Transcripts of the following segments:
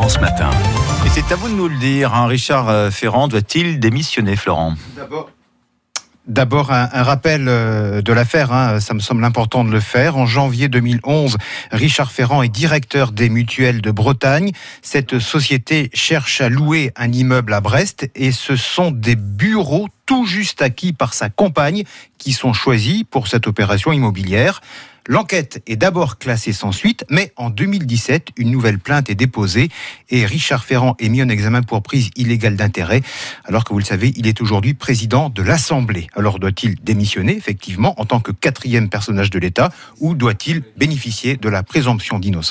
France Matin. Et c'est à vous de nous le dire, hein. Richard Ferrand doit-il démissionner, Florent ? D'abord, un rappel de l'affaire, ça me semble important de le faire. En janvier 2011, Richard Ferrand est directeur des Mutuelles de Bretagne. Cette société cherche à louer un immeuble à Brest et ce sont des bureaux tout juste acquis par sa compagne qui sont choisis pour cette opération immobilière. L'enquête est d'abord classée sans suite, mais en 2017, une nouvelle plainte est déposée et Richard Ferrand est mis en examen pour prise illégale d'intérêt, alors que vous le savez, il est aujourd'hui président de l'Assemblée. Alors doit-il démissionner, effectivement, en tant que quatrième personnage de l'État, ou doit-il bénéficier de la présomption d'innocence ?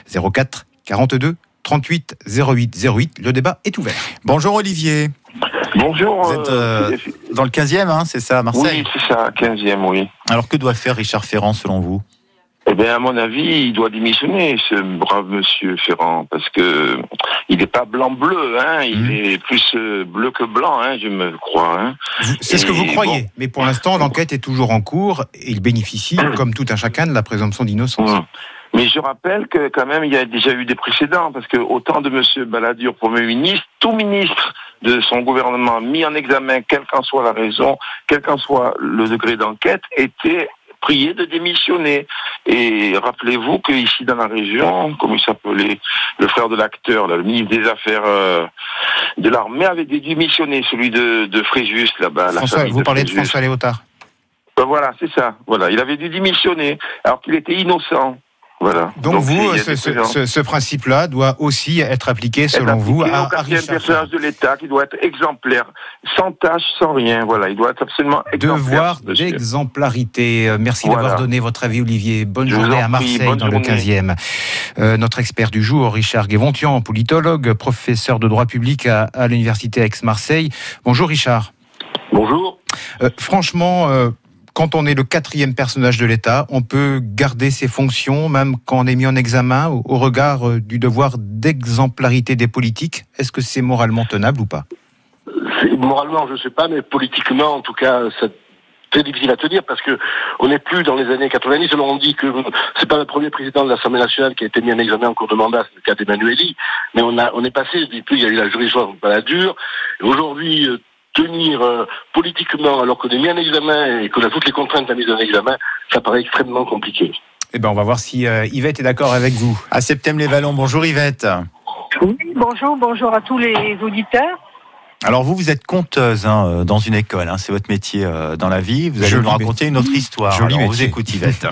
04 42 38 08 08, le débat est ouvert. Bonjour Olivier. Bonjour. Vous êtes dans le 15e, c'est ça, à Marseille ? Oui, c'est ça, 15e, oui. Alors que doit faire Richard Ferrand, selon vous ? Eh bien, à mon avis, il doit démissionner, ce brave monsieur Ferrand, parce que il n'est pas blanc-bleu, il est plus bleu que blanc, je me crois. C'est ce que vous croyez, mais pour l'instant, l'enquête est toujours en cours et il bénéficie, comme tout un chacun, de la présomption d'innocence. Mais je rappelle que quand même, il y a déjà eu des précédents, parce que autant de monsieur Balladur, Premier ministre, tout ministre de son gouvernement mis en examen, quelle qu'en soit la raison, quel qu'en soit le degré d'enquête, était prié de démissionner. Et rappelez-vous qu'ici dans la région, comme il s'appelait, le frère de l'acteur, le ministre des Affaires de l'armée avait démissionné, celui de Fréjus, là-bas. Vous parlez de François Léotard. Voilà, c'est ça. Voilà, il avait dû démissionner, alors qu'il était innocent. Voilà. Donc vous, ce principe-là doit aussi être appliqué, selon vous, à Richard personnage de l'État qui doit être exemplaire, sans tâche, sans rien. Voilà, il doit être absolument exemplaire. Devoir d'exemplarité. Merci d'avoir donné votre avis, Olivier. Bonne journée à Marseille, dans le 15e. Notre expert du jour, Richard Guévontian, politologue, professeur de droit public à l'université Aix-Marseille. Bonjour Richard. Bonjour. Franchement, quand on est le quatrième personnage de l'État, on peut garder ses fonctions, même quand on est mis en examen, au regard du devoir d'exemplarité des politiques. Est-ce que c'est moralement tenable ou pas ? Moralement, je ne sais pas, mais politiquement, en tout cas, c'est très difficile à tenir parce que on n'est plus dans les années 90. Alors on dit que c'est pas le premier président de l'Assemblée nationale qui a été mis en examen en cours de mandat, c'est le cas d'Emmanueli, mais on est passé, depuis il y a eu la jurisprudence Balladur, et aujourd'hui, tenir politiquement alors qu'on est mis en examen et qu'on a toutes les contraintes à mise en examen, ça paraît extrêmement compliqué. Eh ben, on va voir si Yvette est d'accord avec vous. À Septem-les-Vallons, bonjour Yvette. Oui, bonjour à tous les auditeurs. Alors vous êtes conteuse dans une école, c'est votre métier dans la vie. Vous allez nous raconter une autre histoire. Alors, on vous écoute Yvette.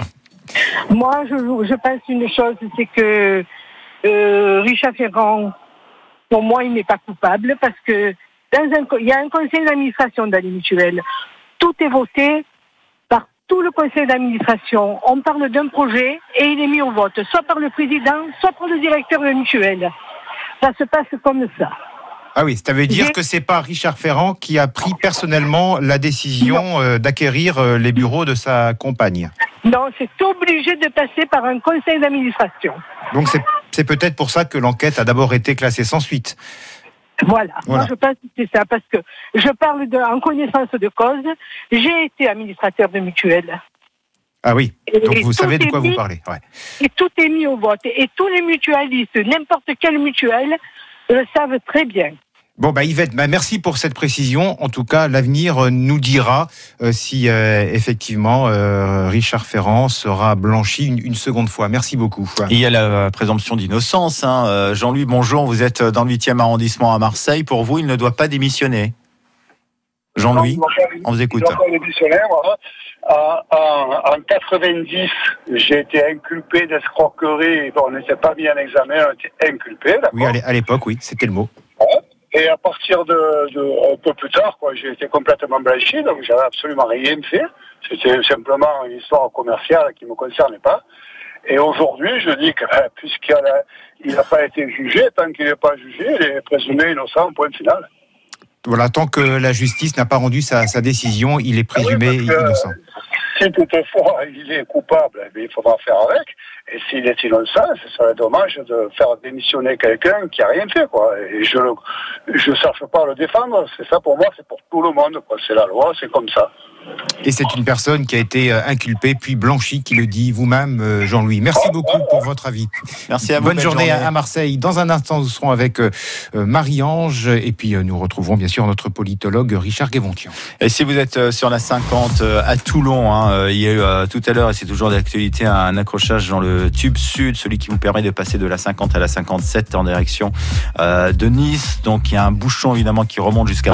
Moi, je pense une chose, c'est que Richard Ferrand, pour moi, il n'est pas coupable parce que il y a un conseil d'administration dans les mutuelles. Tout est voté par tout le conseil d'administration. On parle d'un projet et il est mis au vote, soit par le président, soit par le directeur de la mutuelle. Ça se passe comme ça. Ah oui, ça veut dire que c'est pas Richard Ferrand qui a pris personnellement la décision d'acquérir les bureaux de sa compagne. Non, c'est obligé de passer par un conseil d'administration. Donc c'est peut-être pour ça que l'enquête a d'abord été classée sans suite. Voilà. Moi je pense que c'est ça, parce que je parle en connaissance de cause. J'ai été administrateur de mutuelle. Ah oui, donc vous savez de quoi vous parlez. Ouais. Et tout est mis au vote. Et tous les mutualistes, n'importe quelle mutuelle, le savent très bien. Bon, Yvette, merci pour cette précision. En tout cas, l'avenir nous dira si effectivement Richard Ferrand sera blanchi une seconde fois. Merci beaucoup. Il y a la présomption d'innocence. Jean-Louis, bonjour. Vous êtes dans le 8e arrondissement à Marseille. Pour vous, il ne doit pas démissionner. Jean-Louis, on vous écoute. En 90, j'ai été inculpé d'escroquerie. On n'était pas mis en examen, on était inculpé. Oui, à l'époque, oui, c'était le mot. Et à partir de un peu plus tard, j'ai été complètement blanchi, donc j'avais absolument rien fait. C'était simplement une histoire commerciale qui ne me concernait pas. Et aujourd'hui, je dis que puisqu'il n'a pas été jugé, tant qu'il n'est pas jugé, il est présumé innocent, point final. Voilà, tant que la justice n'a pas rendu sa décision, il est présumé innocent. Si toutefois il est coupable, il faudra faire avec. Et s'il est innocent, ce serait dommage de faire démissionner quelqu'un qui n'a rien fait, Et je ne cherche pas à le défendre. C'est ça pour moi, c'est pour tout le monde, C'est la loi, c'est comme ça. Et c'est une personne qui a été inculpée puis blanchie, qui le dit vous-même, Jean-Louis. Merci beaucoup pour votre avis. Merci à vous. Bonne journée à Marseille. Dans un instant, nous serons avec Marie-Ange et puis nous retrouverons bien sûr notre politologue Richard Guévontian. Et si vous êtes sur la 50 à Toulon, il y a eu tout à l'heure, et c'est toujours d'actualité, un accrochage dans le tube sud, celui qui vous permet de passer de la 50 à la 57 en direction de Nice. Donc il y a un bouchon évidemment qui remonte jusqu'à